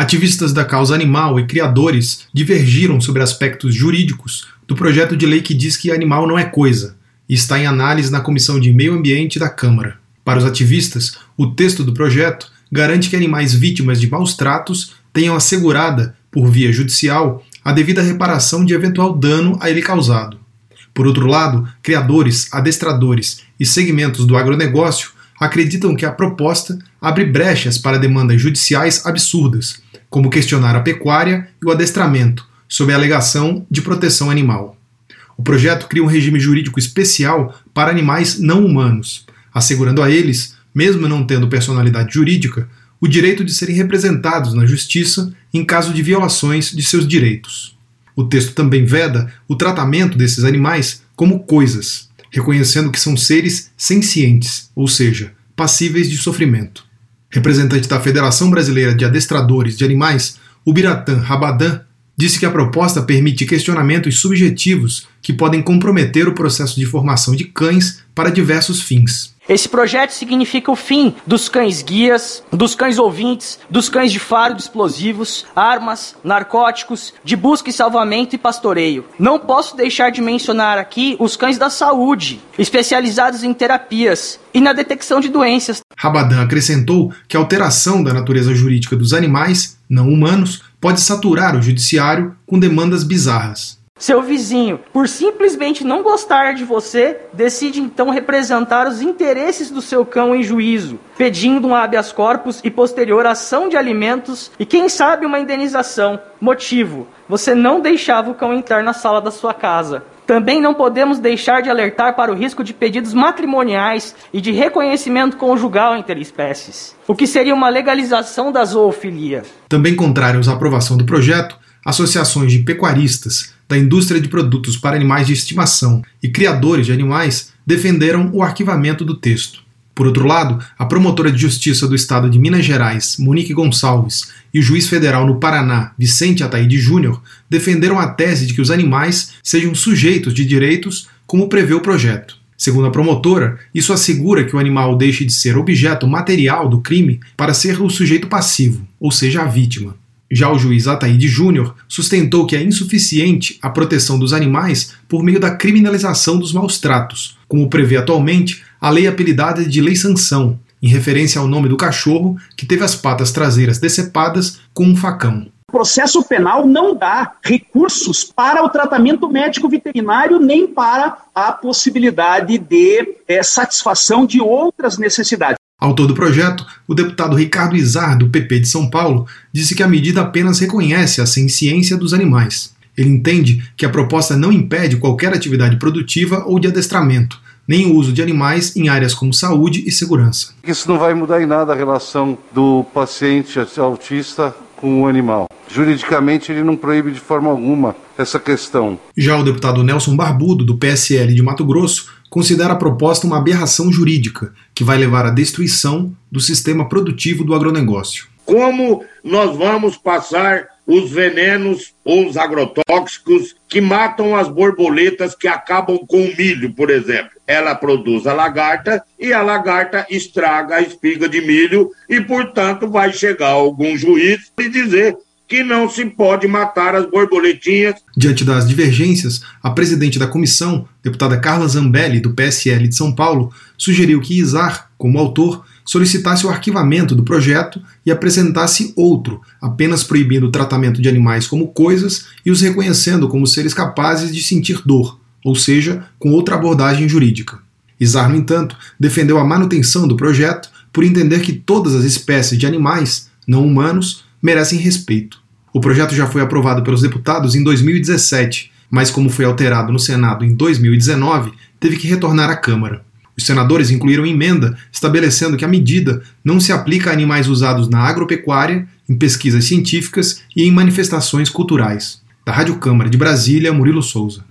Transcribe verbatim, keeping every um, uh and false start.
Ativistas da causa animal e criadores divergiram sobre aspectos jurídicos do projeto de lei que diz que animal não é coisa e está em análise na Comissão de Meio Ambiente da Câmara. Para os ativistas, o texto do projeto garante que animais vítimas de maus tratos tenham assegurada, por via judicial, a devida reparação de eventual dano a ele causado. Por outro lado, criadores, adestradores e segmentos do agronegócio acreditam que a proposta abre brechas para demandas judiciais absurdas, como questionar a pecuária e o adestramento, sob a alegação de proteção animal. O projeto cria um regime jurídico especial para animais não humanos, assegurando a eles, mesmo não tendo personalidade jurídica, o direito de serem representados na justiça em caso de violações de seus direitos. O texto também veda o tratamento desses animais como coisas, reconhecendo que são seres sencientes, ou seja, passíveis de sofrimento. Representante da Federação Brasileira de Adestradores de Animais, o Biratã Rabadan, disse que a proposta permite questionamentos subjetivos que podem comprometer o processo de formação de cães para diversos fins. Esse projeto significa o fim dos cães-guias, dos cães-ouvintes, dos cães de faro de explosivos, armas, narcóticos, de busca e salvamento e pastoreio. Não posso deixar de mencionar aqui os cães da saúde, especializados em terapias e na detecção de doenças. Rabadan acrescentou que a alteração da natureza jurídica dos animais, não humanos, pode saturar o judiciário com demandas bizarras. Seu vizinho, por simplesmente não gostar de você, decide então representar os interesses do seu cão em juízo, pedindo um habeas corpus e posterior ação de alimentos e quem sabe uma indenização. Motivo: você não deixava o cão entrar na sala da sua casa. Também não podemos deixar de alertar para o risco de pedidos matrimoniais e de reconhecimento conjugal interespécies, o que seria uma legalização da zoofilia. Também contrários à aprovação do projeto, associações de pecuaristas, da indústria de produtos para animais de estimação e criadores de animais defenderam o arquivamento do texto. Por outro lado, a promotora de justiça do estado de Minas Gerais, Monique Gonçalves, e o juiz federal no Paraná, Vicente Ataíde Júnior, defenderam a tese de que os animais sejam sujeitos de direitos, como prevê o projeto. Segundo a promotora, isso assegura que o animal deixe de ser objeto material do crime para ser o sujeito passivo, ou seja, a vítima. Já o juiz Ataíde Júnior sustentou que é insuficiente a proteção dos animais por meio da criminalização dos maus-tratos, como prevê atualmente a lei apelidada de Lei Sanção, em referência ao nome do cachorro que teve as patas traseiras decepadas com um facão. O processo penal não dá recursos para o tratamento médico veterinário nem para a possibilidade de é, satisfação de outras necessidades. Autor do projeto, o deputado Ricardo Izar, do P P de São Paulo, disse que a medida apenas reconhece a senciência dos animais. Ele entende que a proposta não impede qualquer atividade produtiva ou de adestramento, nem o uso de animais em áreas como saúde e segurança. Isso não vai mudar em nada a relação do paciente autista com o animal. Juridicamente, ele não proíbe de forma alguma essa questão. Já o deputado Nelson Barbudo, do P S L de Mato Grosso, considera a proposta uma aberração jurídica que vai levar à destruição do sistema produtivo do agronegócio. Como nós vamos passar os venenos ou os agrotóxicos que matam as borboletas que acabam com o milho, por exemplo? Ela produz a lagarta e a lagarta estraga a espiga de milho e, portanto, vai chegar algum juiz e dizer que não se pode matar as borboletinhas. Diante das divergências, a presidente da comissão, deputada Carla Zambelli, do P S L de São Paulo, sugeriu que Izar, como autor, solicitasse o arquivamento do projeto e apresentasse outro, apenas proibindo o tratamento de animais como coisas e os reconhecendo como seres capazes de sentir dor, ou seja, com outra abordagem jurídica. Izar, no entanto, defendeu a manutenção do projeto por entender que todas as espécies de animais, não humanos, merecem respeito. O projeto já foi aprovado pelos deputados em dois mil e dezessete, mas como foi alterado no Senado em dois mil e dezenove, teve que retornar à Câmara. Os senadores incluíram emenda estabelecendo que a medida não se aplica a animais usados na agropecuária, em pesquisas científicas e em manifestações culturais. Da Rádio Câmara de Brasília, Murilo Souza.